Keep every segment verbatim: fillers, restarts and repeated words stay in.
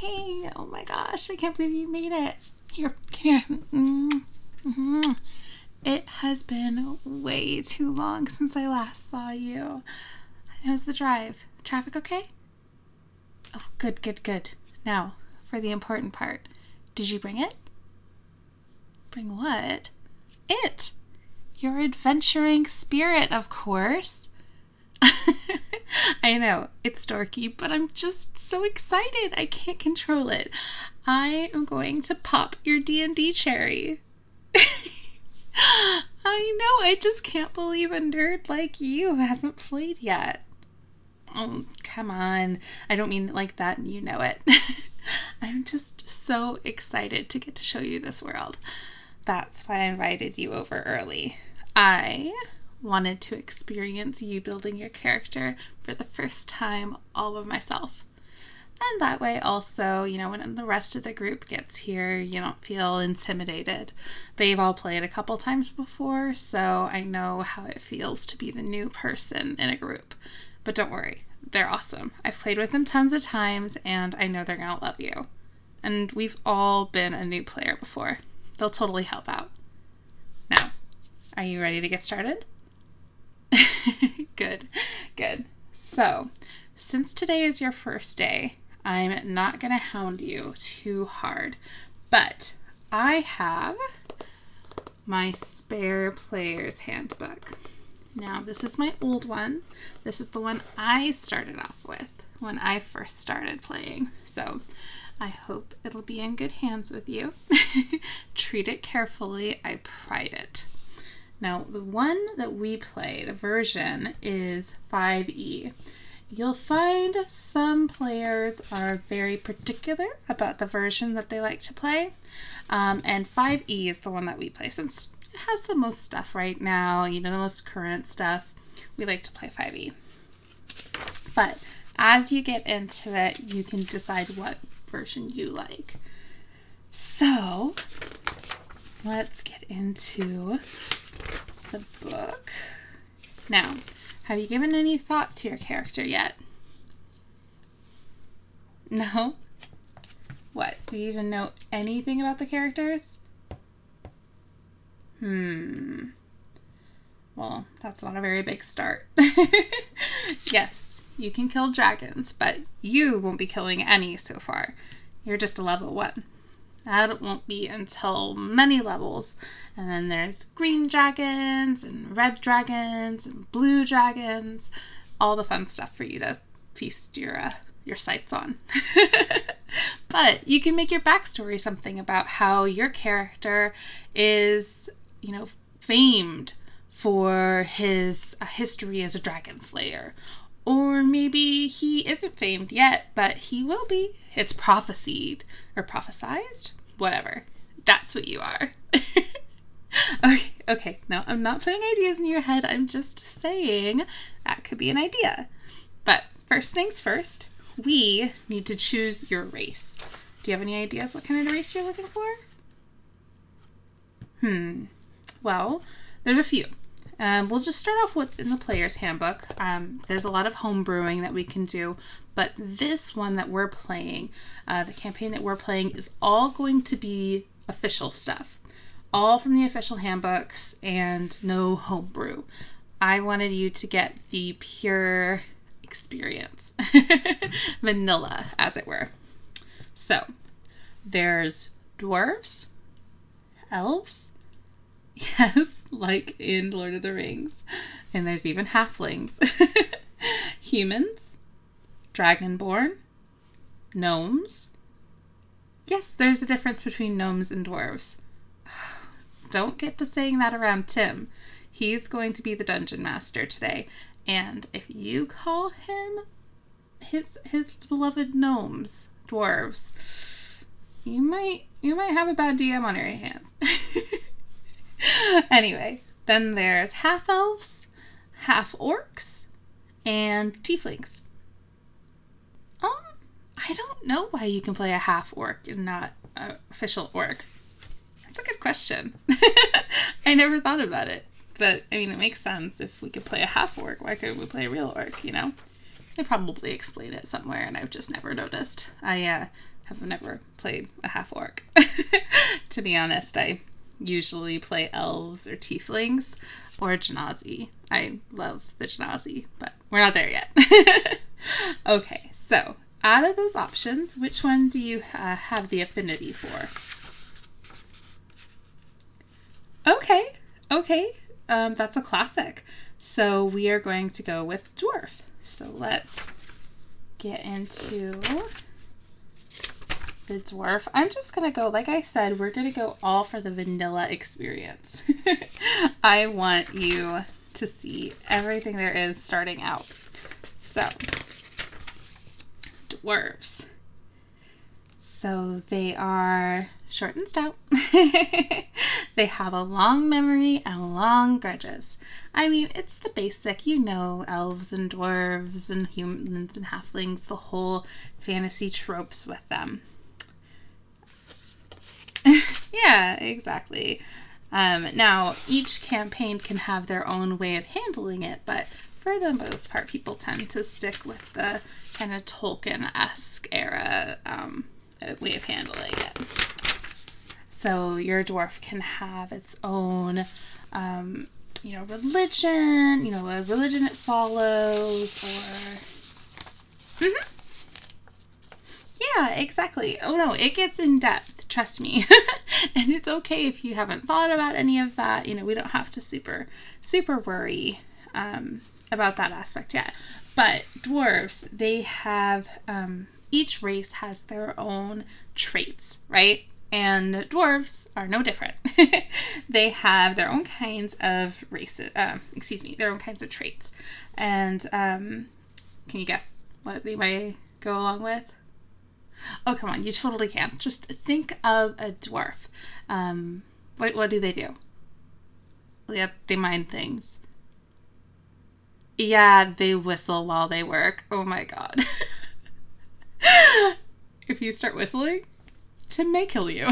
Hey, oh my gosh, I can't believe you made it. Here, come here. Mm-hmm. It has been way too long since I last saw you. How's the drive? Traffic okay? Oh, good, good, good. Now, for the important part. Did you bring it? Bring what? It! Your adventuring spirit, of course. I know, it's dorky, but I'm just so excited. I can't control it. I am going to pop your D and D cherry. I know, I just can't believe a nerd like you hasn't played yet. Oh, come on. I don't mean it like that, and you know it. I'm just so excited to get to show you this world. That's why I invited you over early. I wanted to experience you building your character for the first time all of myself. And that way also, you know, when the rest of the group gets here, you don't feel intimidated. They've all played a couple times before, so I know how it feels to be the new person in a group. But don't worry, they're awesome. I've played with them tons of times, and I know they're gonna love you. And we've all been a new player before. They'll totally help out. Now, are you ready to get started? Good, good. So, since today is your first day, I'm not going to hound you too hard, but I have my spare player's handbook. Now, this is my old one. This is the one I started off with when I first started playing. So, I hope it'll be in good hands with you. Treat it carefully. I pride it. Now, the one that we play, the version, is five E. You'll find some players are very particular about the version that they like to play, um, and five E is the one that we play. Since it has the most stuff right now, you know, the most current stuff, we like to play five E. But as you get into it, you can decide what version you like. So, let's get into the book. Now, have you given any thought to your character yet? No? What? Do you even know anything about the characters? Hmm. Well, that's not a very big start. Yes, you can kill dragons, but you won't be killing any so far. You're just a level one. That won't be until many levels. And then there's green dragons and red dragons and blue dragons. All the fun stuff for you to feast your uh, your sights on. But you can make your backstory something about how your character is, you know, famed for his uh, history as a dragon slayer. Or maybe he isn't famed yet, but he will be. It's prophesied or prophesized, whatever. That's what you are. okay, okay. No, I'm not putting ideas in your head. I'm just saying that could be an idea. But first things first, we need to choose your race. Do you have any ideas what kind of race you're looking for? Hmm. Well, there's a few. Um, we'll just start off what's in the player's handbook. Um, there's a lot of home brewing that we can do, but this one that we're playing, uh, the campaign that we're playing, is all going to be official stuff. All from the official handbooks and no homebrew. I wanted you to get the pure experience. Vanilla, as it were. So, there's dwarves, elves, yes, like in Lord of the Rings. And there's even halflings. Humans. Dragonborn. Gnomes. Yes, there's a difference between gnomes and dwarves. Don't get to saying that around Tim. He's going to be the dungeon master today. And if you call him his his beloved gnomes, dwarves, you might you might have a bad D M on your hands. Anyway, then there's half-elves, half-orcs, and tieflings. Um, I don't know why you can play a half-orc and not an official orc. That's a good question. I never thought about it. But, I mean, it makes sense. If we could play a half-orc, why couldn't we play a real orc, you know? They probably explain it somewhere, and I've just never noticed. I, uh, have never played a half orc. To be honest, I usually play elves or tieflings or Genasi. I love the Genasi, but we're not there yet. Okay, so out of those options, which one do you uh, have the affinity for? Okay, okay, um, that's a classic. So we are going to go with dwarf. So let's get into the dwarf. I'm just going to go, like I said, we're going to go all for the vanilla experience. I want you to see everything there is starting out. So, dwarves. So they are short and stout. They have a long memory and long grudges. I mean, it's the basic, you know, elves and dwarves and humans and halflings, the whole fantasy tropes with them. Yeah, exactly. Um, now, each campaign can have their own way of handling it, but for the most part, people tend to stick with the kind of Tolkien-esque era um, way of handling it. So your dwarf can have its own, um, you know, religion, you know, a religion it follows, or... Mm-hmm. Yeah, exactly. Oh no, it gets in depth, trust me. And it's okay if you haven't thought about any of that. You know, we don't have to super, super worry um, about that aspect yet. But dwarves, they have, um, each race has their own traits, right? And dwarves are no different. They have their own kinds of races, uh, excuse me, their own kinds of traits. And um, can you guess what they might go along with? Oh, come on, you totally can. Just think of a dwarf. Um, what, what do they do? Yeah, they mind things. Yeah, they whistle while they work. Oh my god. If you start whistling, Tim may kill you.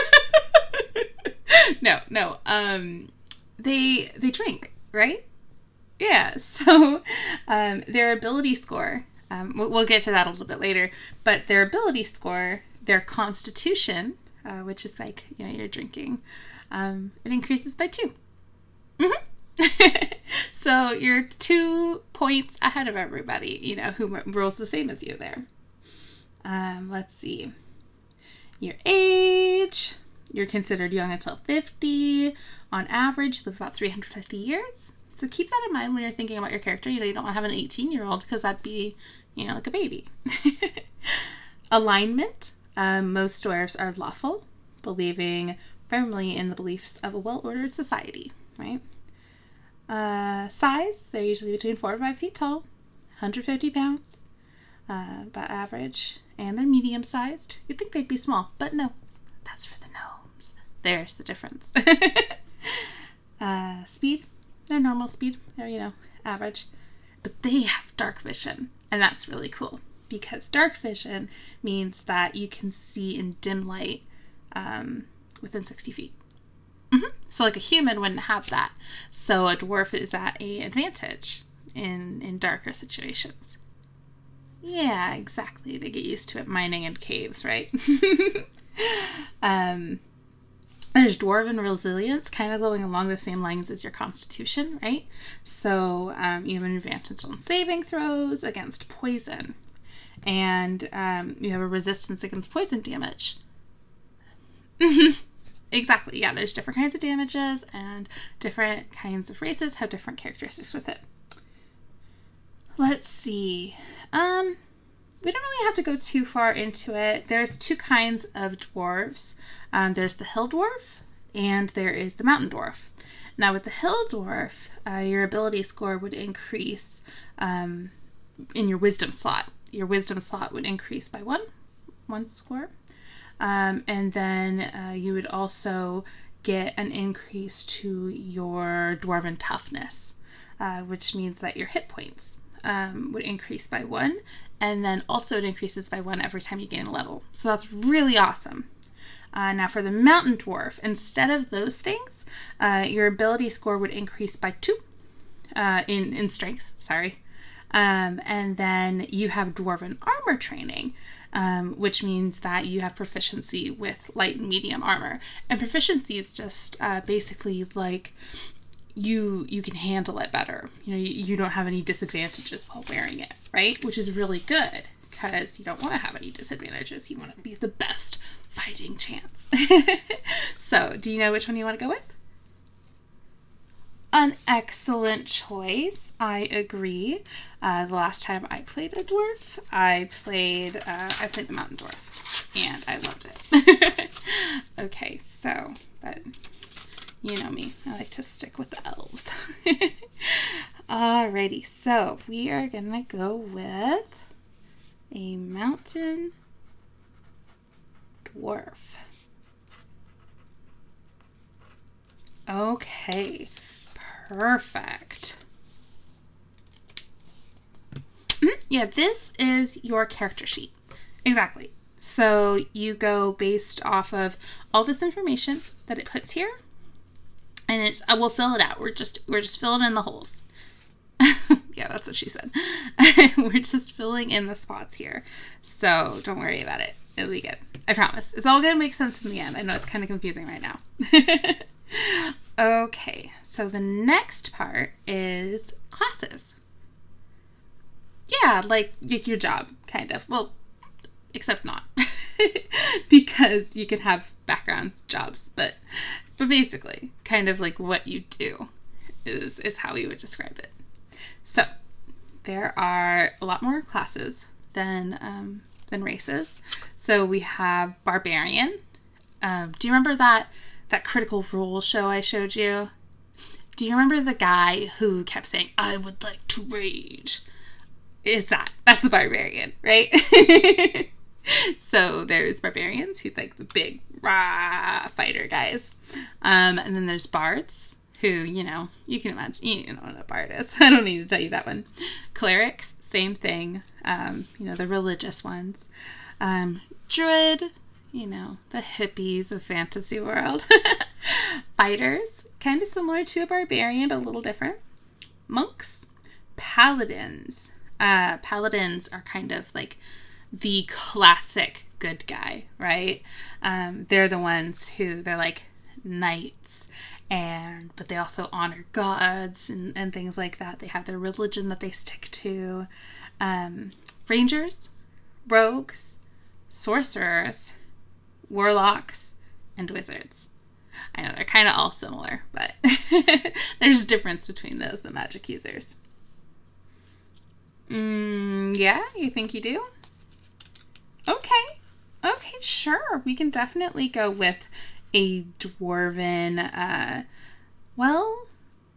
no, no. Um, they they drink, right? Yeah. So, um, their ability score. Um, we'll, we'll get to that a little bit later. But their ability score, their constitution, uh, which is like, you know, you're drinking, um, it increases by two. Mm-hmm. So you're two points ahead of everybody, you know, who rolls the same as you there. Um, let's see. Your age, you're considered young until fifty. On average, you live about three hundred fifty years. So keep that in mind when you're thinking about your character. You know, you don't want to have an eighteen-year-old because that'd be, you know, like a baby. Alignment. Um, most dwarves are lawful, believing firmly in the beliefs of a well-ordered society, right? Uh, size, they're usually between four and five feet tall, one hundred fifty pounds, uh, about average, and they're medium-sized. You'd think they'd be small, but no, that's for the gnomes. There's the difference. uh, speed, they're normal speed, they're, you know, average, but they have dark vision, and that's really cool, because dark vision means that you can see in dim light um, within sixty feet. Mm-hmm. So like a human wouldn't have that. So a dwarf is at a advantage in, in darker situations. Yeah, exactly. They get used to it mining in caves, right? um, there's dwarven resilience, kind of going along the same lines as your constitution, right? So um, you have an advantage on saving throws against poison. And um, you have a resistance against poison damage. Exactly, yeah, there's different kinds of damages, and different kinds of races have different characteristics with it. Let's see. Um, we don't really have to go too far into it. There's two kinds of dwarves. Um, there's the hill dwarf, and there is the mountain dwarf. Now, with the hill dwarf, uh, your ability score would increase um, in your wisdom slot. Your wisdom slot would increase by one, one score. Um, and then uh, you would also get an increase to your dwarven toughness, uh, which means that your hit points um, would increase by one, and then also it increases by one every time you gain a level. So that's really awesome. Uh, now for the mountain dwarf, instead of those things, uh, your ability score would increase by two uh, in, in strength, sorry. Um, and then you have dwarven armor training. um, which means that you have proficiency with light and medium armor. And proficiency is just uh, basically like you you can handle it better. You know, you, you don't have any disadvantages while wearing it, right? Which is really good because you don't want to have any disadvantages. You want to be the best fighting chance. So, do you know which one you want to go with? An excellent choice. I agree. Uh, the last time I played a dwarf, I played uh, I played the mountain dwarf, and I loved it. Okay, so, but you know me, I like to stick with the elves. Alrighty, so we are gonna go with a mountain dwarf. Okay. Perfect. Yeah, this is your character sheet. Exactly. So you go based off of all this information that it puts here, and it's I will fill it out. We're just we're just filling in the holes. Yeah, that's what she said. We're just filling in the spots here. So don't worry about it. It'll be good. I promise. It's all gonna make sense in the end. I know it's kind of confusing right now. Okay. So the next part is classes. Yeah, like your job, kind of. Well, except not. Because you can have backgrounds, jobs, but but basically, kind of like what you do is, is how we would describe it. So there are a lot more classes than, um, than races. So we have Barbarian. Um, do you remember that, that Critical Role show I showed you? Do you remember the guy who kept saying, I would like to rage? It's that. That's the Barbarian, right? So there's Barbarians. He's like the big, rah, fighter guys. Um, and then there's Bards, who, you know, you can imagine, you know what a Bard is. I don't need to tell you that one. Clerics, same thing. Um, you know, the religious ones. Um, Druid, you know, the hippies of fantasy world. Fighters, kind of similar to a barbarian, but a little different. Monks, paladins. Uh, paladins are kind of like the classic good guy, right? Um, they're the ones who, they're like knights, and but they also honor gods and, and things like that. They have their religion that they stick to. Um, rangers, rogues, sorcerers, warlocks, and wizards. I know they're kind of all similar, but there's a difference between those, the magic users. Mm, yeah, you think you do? Okay. Okay, sure. We can definitely go with a dwarven, uh, well,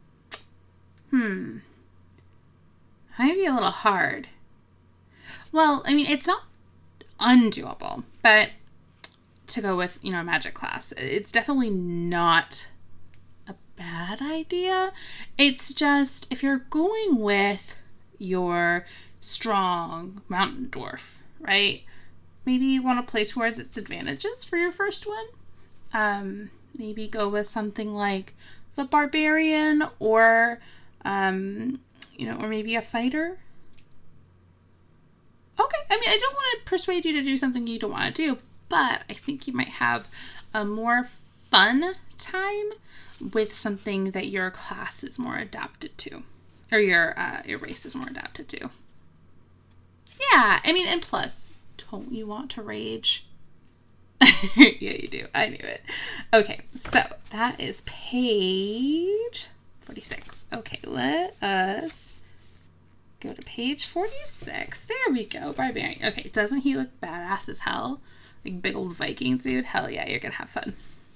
hmm. Might be a little hard. Well, I mean, it's not undoable, but to go with, you know, a magic class, it's definitely not a bad idea. It's just, if you're going with your strong mountain dwarf, right? Maybe you want to play towards its advantages for your first one. Um, maybe go with something like the barbarian, or, um, you know, or maybe a fighter. Okay, I mean, I don't want to persuade you to do something you don't want to do, but I think you might have a more fun time with something that your class is more adapted to, or your uh, your race is more adapted to. Yeah, I mean, and plus, don't you want to rage? Yeah, you do. I knew it. Okay, so that is page forty-six. Okay, let us go to page forty-six. There we go, Barbarian. Okay, doesn't he look badass as hell? Like big old Viking dude? Hell yeah, you're gonna have fun.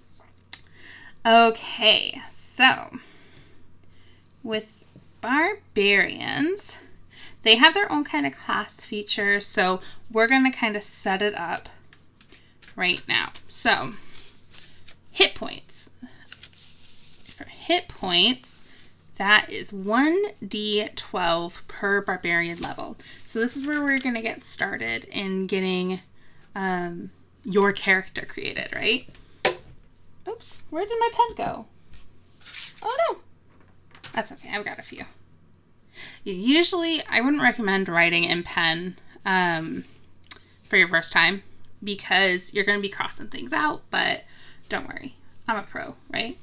Okay, so with barbarians, they have their own kind of class features, so we're gonna kind of set it up right now. So, hit points. For hit points, that is one d twelve per barbarian level. So this is where we're gonna get started in getting um, your character created, right? Oops, where did my pen go? Oh no! That's okay, I've got a few. Usually, I wouldn't recommend writing in pen um, for your first time because you're going to be crossing things out, but don't worry. I'm a pro, right?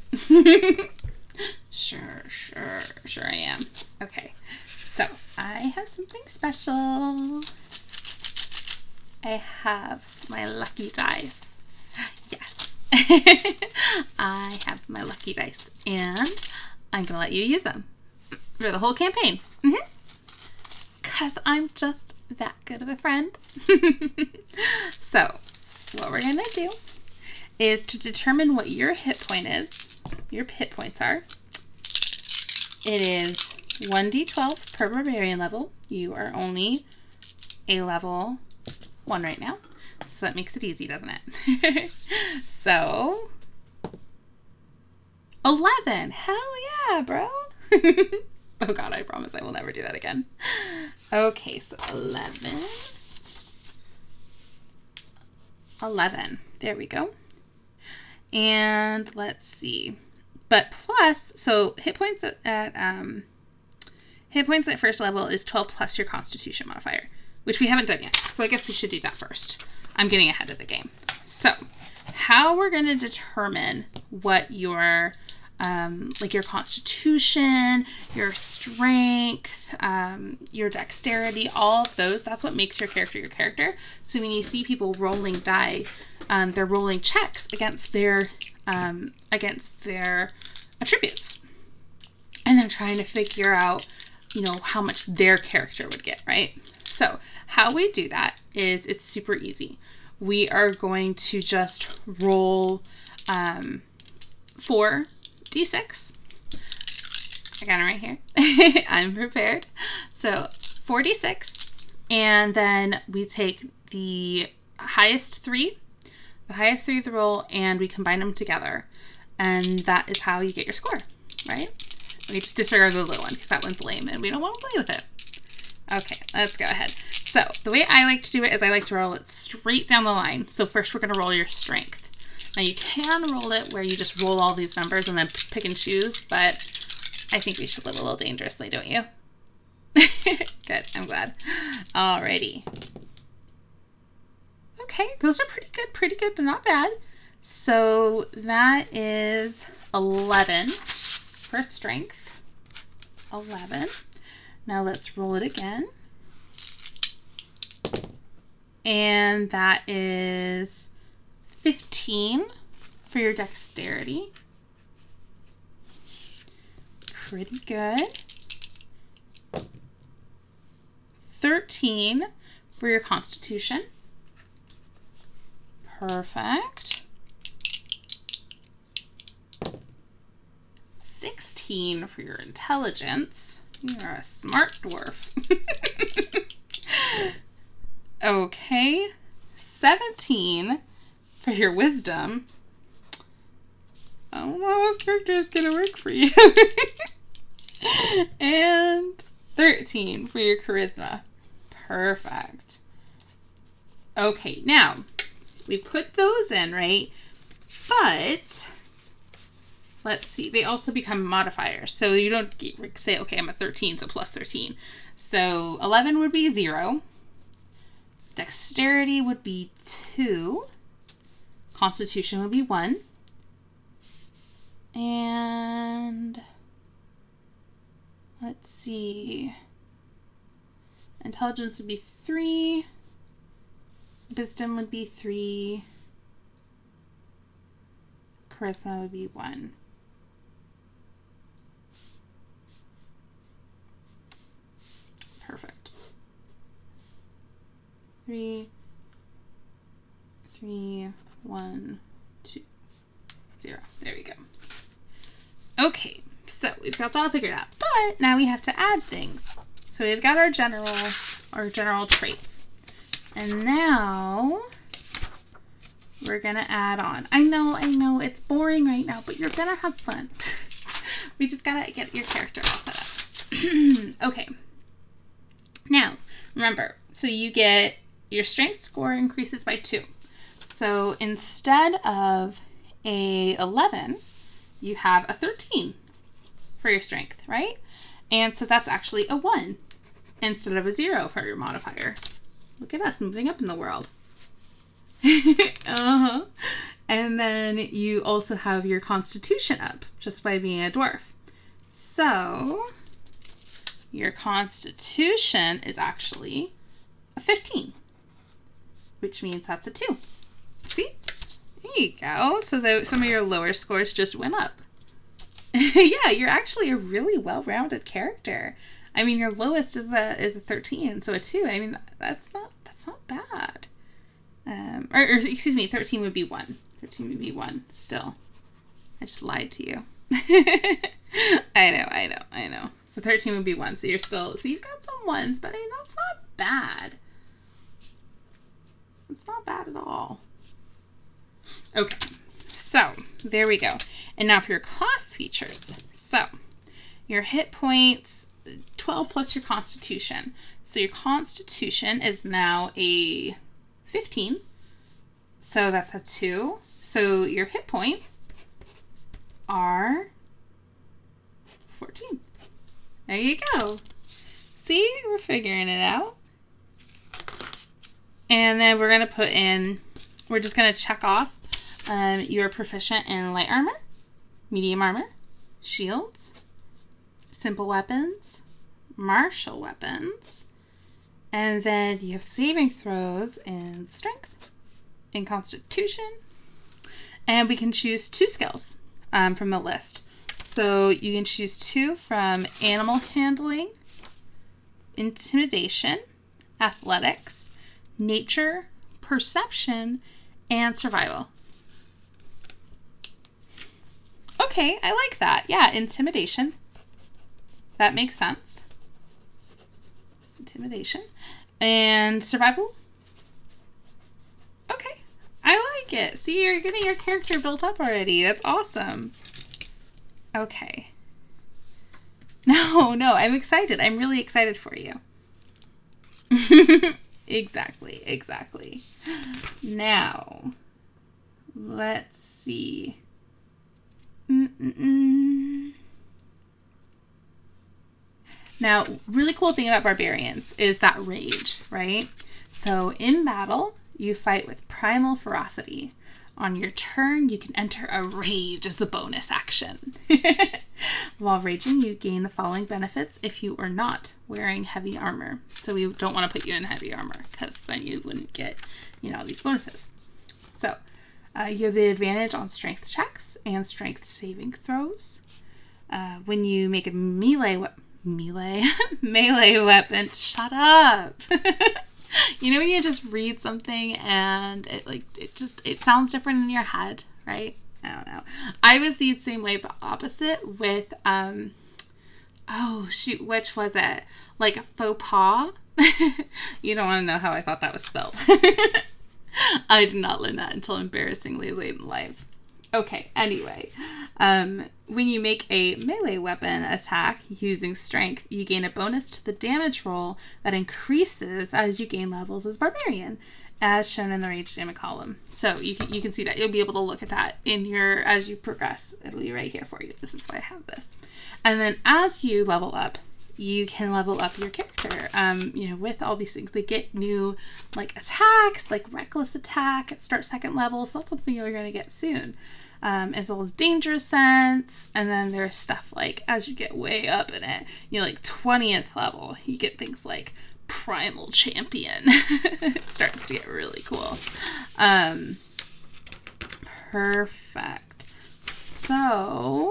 Sure, sure, sure I am. Okay, so I have something special. I have my lucky dice. Yes. I have my lucky dice, and I'm going to let you use them for the whole campaign. Mm-hmm. Because I'm just that good of a friend. So, what we're going to do is to determine what your hit point is, your hit points are. It is one d twelve per barbarian level. You are only a level one right now, so that makes it easy, doesn't it? So, eleven. Hell yeah, bro. Oh god, I promise I will never do that again. Okay, so eleven. eleven. There we go. And let's see. But plus, so hit points at, at um hit points at first level is twelve plus your constitution modifier, which we haven't done yet. So I guess we should do that first. I'm getting ahead of the game. So, how we're going to determine what your um like your constitution, your strength, um your dexterity, all of those, that's what makes your character your character. So when you see people rolling die, um they're rolling checks against their um against their attributes, and they're trying to figure out, you know, how much their character would get, right? So how we do that is it's super easy. We are going to just roll um four d six. I got it right here. I'm prepared. So four d six, and then we take the highest three, the highest three of the roll, and we combine them together, and that is how you get your score, right? We just disregard the little one because that one's lame and we don't want to play with it. Okay, let's go ahead. So the way I like to do it is I like to roll it straight down the line. So first we're going to roll your strength. Now you can roll it where you just roll all these numbers and then pick and choose, but I think we should live a little dangerously, don't you? Good, I'm glad. Alrighty. Okay, those are pretty good, pretty good, but not bad. So that is eleven for strength. eleven. Now let's roll it again. And that is fifteen for your dexterity. Pretty good. thirteen for your constitution. Perfect. sixteen for your intelligence. You are a smart dwarf. Okay. seventeen for your wisdom. I don't know how this character is going to work for you. And thirteen for your charisma. Perfect. Okay, now, we put those in, right? But, let's see, they also become modifiers. So you don't say, okay, I'm a thirteen, so plus thirteen. So eleven would be zero. Dexterity would be two. Constitution would be one. And let's see. Intelligence would be three. Wisdom would be three. Charisma would be one. Perfect. Three, three, one, two, zero. There we go. Okay, so we've got that all figured out. But now we have to add things. So we've got our general, our general traits. And now we're gonna add on. I know, I know, it's boring right now, but you're gonna have fun. We just gotta get your character all set up. Okay. Now, remember, so you get your strength score increases by two. So instead of a eleven, you have a thirteen for your strength, right? And so that's actually a one instead of a zero for your modifier. Look at us moving up in the world. uh-huh. And then you also have your constitution up just by being a dwarf. So your constitution is actually a fifteen, which means that's a two. See? There you go. So the, some of your lower scores just went up. Yeah, you're actually a really well-rounded character. I mean, your lowest is a is a thirteen, so a two. I mean, that's not that's not bad. Um, or, or excuse me, thirteen would be one. thirteen would be one still. I just lied to you. I know, I know, I know. So thirteen would be one. So you're still, so you've got some ones, but I mean, that's not bad. It's not bad at all. Okay, so there we go. And now for your class features. So your hit points, twelve plus your constitution. So your constitution is now a fifteen. So that's a two. So your hit points are fourteen. There you go. See, we're figuring it out. And then we're going to put in, we're just going to check off um, you're proficient in light armor, medium armor, shields, simple weapons, martial weapons, and then you have saving throws in strength, in constitution, and we can choose two skills um, from the list. So you can choose two from animal handling, intimidation, athletics, nature, perception, and survival. Okay, I like that. Yeah, intimidation. That makes sense. Intimidation. And survival. Okay, I like it. See, you're getting your character built up already. That's awesome. Okay. No, no, I'm excited. I'm really excited for you. Exactly, exactly. Now, let's see. Mm-mm-mm. Now, really cool thing about barbarians is that rage, right? So in battle, you fight with primal ferocity. On your turn, you can enter a rage as a bonus action. While raging, you gain the following benefits if you are not wearing heavy armor. So we don't want to put you in heavy armor because then you wouldn't get, you know, these bonuses. So uh, you have the advantage on strength checks and strength saving throws. Uh, when you make a melee weapon, melee, melee weapon, shut up. You know when you just read something and it like it just it sounds different in your head, right? I don't know. I was the same way but opposite with um oh shoot, which was it? Like a faux pas. You don't want to know how I thought that was spelled. I did not learn that until embarrassingly late in life. Okay, anyway, um, when you make a melee weapon attack using strength, you gain a bonus to the damage roll that increases as you gain levels as barbarian, as shown in the rage damage column. So you can, you can see that. You'll be able to look at that in your, as you progress. It'll be right here for you. This is why I have this. And then as you level up, you can level up your character, um, you know, with all these things. They get new, like, attacks, like reckless attack at start second level, so that's something you're going to get soon. Um, as well as danger sense, and then there's stuff like, as you get way up in it, you know, like twentieth level, you get things like Primal Champion. It starts to get really cool. Um, perfect. So...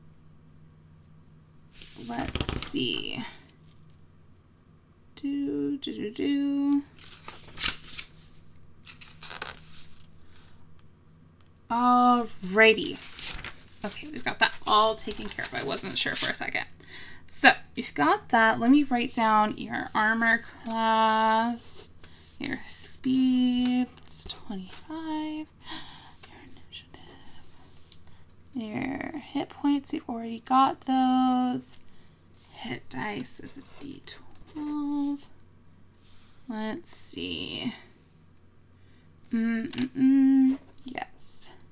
let's see. Do, do, do, do. Alrighty. Okay, we've got that all taken care of. I wasn't sure for a second. So, you've got that. Let me write down your armor class, your speed, it's twenty-five, your initiative, your hit points, you've already got those. Hit dice is a d twelve. Let's see. Mm-mm-mm. Yes.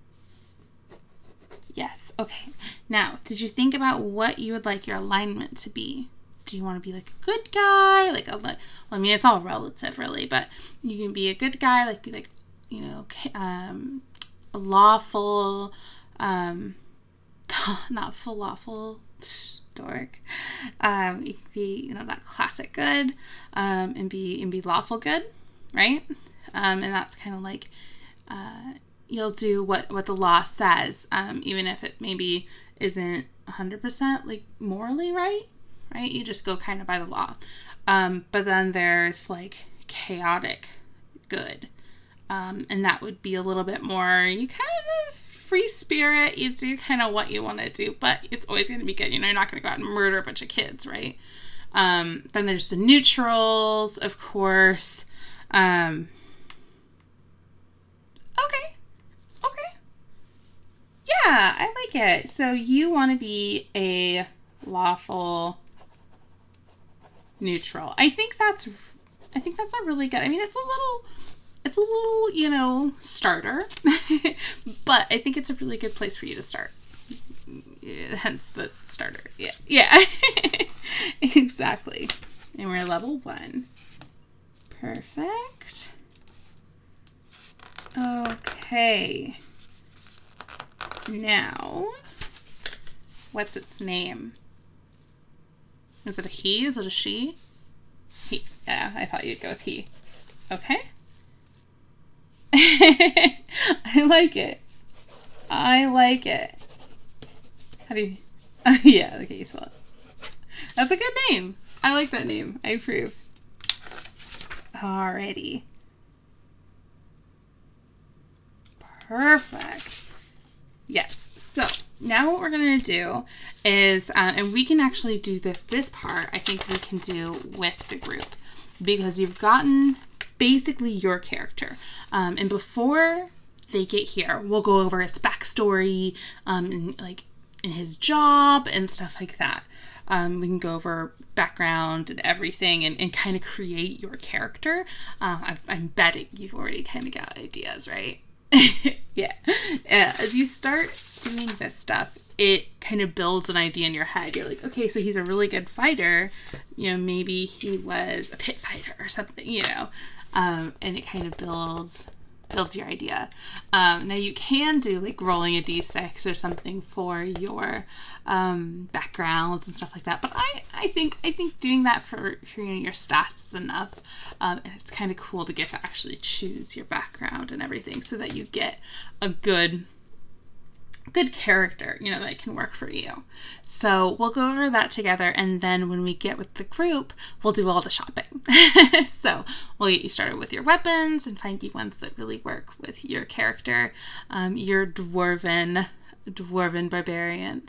Yes. Okay. Now, did you think about what you would like your alignment to be? Do you want to be like a good guy? Like a, well, I mean, it's all relative, really, but you can be a good guy, like be like you know, um, lawful, um, not falafel, dork. Um, you could be, you know, that classic good, um, and be, and be lawful good, right? Um, and that's kind of like, uh, you'll do what, what the law says, um, even if it maybe isn't one hundred percent like morally right, right? You just go kind of by the law. Um, but then there's like chaotic good. Um, and that would be a little bit more, you kind of free spirit, you do kind of what you want to do, but it's always going to be good. You know, you're not going to go out and murder a bunch of kids, right? Um, then there's the neutrals, of course. Um, okay. Okay. Yeah, I like it. So you want to be a lawful neutral. I think that's, I think that's a really good, I mean, it's a little, it's a little, you know, starter, but I think it's a really good place for you to start. Hence the starter. Yeah. Yeah. Exactly. And we're level one. Perfect. Okay. Now, what's its name? Is it a he? Is it a she? He. Yeah, I thought you'd go with he. Okay. I like it. I like it. How do you... Uh, yeah, okay, you spell it. That's a good name. I like that name. I approve. Alrighty. Perfect. Yes. So, now what we're going to do is, uh, and we can actually do this, this part, I think we can do with the group. Because you've gotten basically your character. Um, and before they get here, we'll go over his backstory, um, and like in his job and stuff like that. Um, we can go over background and everything and, and kind of create your character. Uh, I, I'm betting you've already kind of got ideas, right? Yeah. Uh, as you start doing this stuff, it kind of builds an idea in your head. You're like, okay, so he's a really good fighter. You know, maybe he was a pit fighter or something, you know. Um, and it kind of builds builds your idea. Um, now you can do like rolling a d six or something for your um, backgrounds and stuff like that. But I, I think I think doing that for, for your stats is enough. Um, and it's kind of cool to get to actually choose your background and everything so that you get a good good character, you know, that can work for you. So we'll go over that together, and then when we get with the group, we'll do all the shopping. So we'll get you started with your weapons and find you ones that really work with your character, um, your dwarven, dwarven barbarian.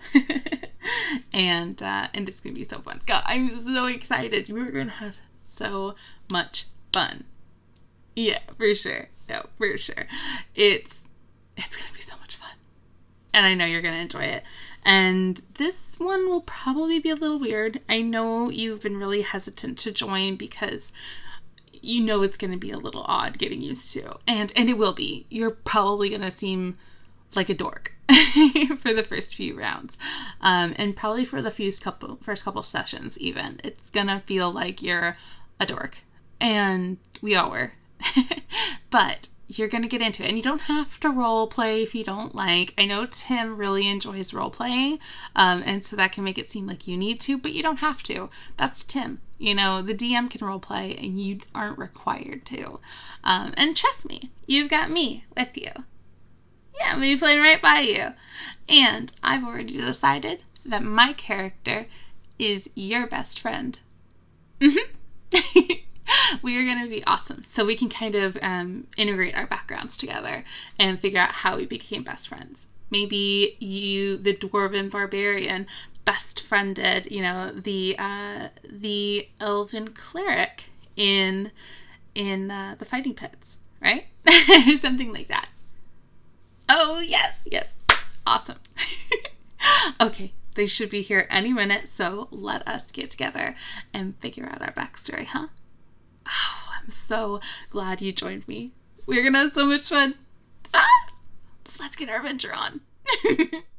and uh, and it's gonna be so fun. God, I'm so excited. We're gonna have so much fun. Yeah, for sure. No, for sure. It's it's gonna be so much fun. And I know you're going to enjoy it. And this one will probably be a little weird. I know you've been really hesitant to join because you know it's going to be a little odd getting used to. And and it will be. You're probably going to seem like a dork for the first few rounds. Um, and probably for the first couple, first couple sessions even. It's going to feel like you're a dork. And we all were. But you're going to get into it. And you don't have to role play if you don't like. I know Tim really enjoys role playing. Um, and so that can make it seem like you need to, but you don't have to. That's Tim. You know, the D M can role play and you aren't required to. Um, and trust me, you've got me with you. Yeah, me playing right by you. And I've already decided that my character is your best friend. Mm-hmm. We are going to be awesome. So we can kind of um, integrate our backgrounds together and figure out how we became best friends. Maybe you, the dwarven barbarian, best friended, you know, the uh, the elven cleric in in uh, the fighting pits, right? Or something like that. Oh, yes, yes. Awesome. Okay, they should be here any minute, so let us get together and figure out our backstory, huh? Oh, I'm so glad you joined me. We're gonna have so much fun. Ah! Let's get our adventure on.